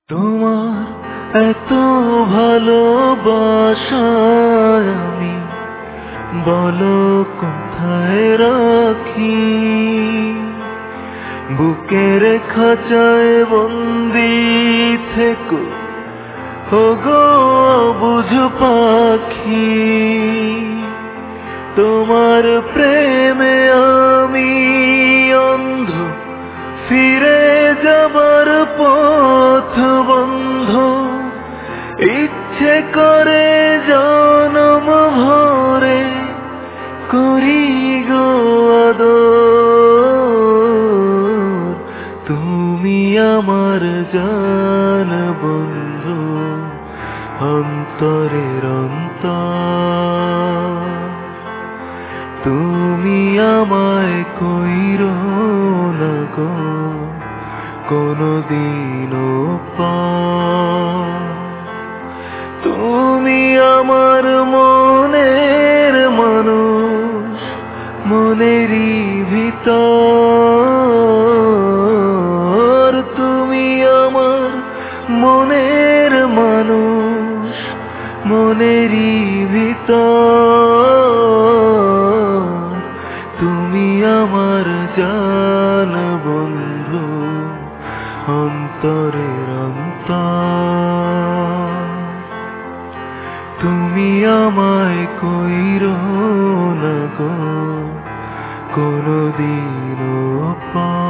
তোমার এত ভালোবাসায় আমি বলো কোথায় রাখি, বুকের খাঁচায় বন্দি থেকো ওগো অবুঝ পাখি। তোমার প্রেমে আমি অন্ধ, ফিরে যাবার পথ বন্ধ, ইচ্ছে করে জনম ভরে করি গো আদর। তুমি আমার জান বন্ধু, অন্তরের অন্তর। তুমি আমায় কইরো না গো কোনদিনও পর। তুমি আমার মনের মানুষ, মনেরই ভিতর। তুমি আমার মনের মানুষ, মনেরই ভিতর। তুমি আমার জান বন্ধু, অন্তরের অন্তর। তুমি আমায় কইরো না গো কোনদিনও পর।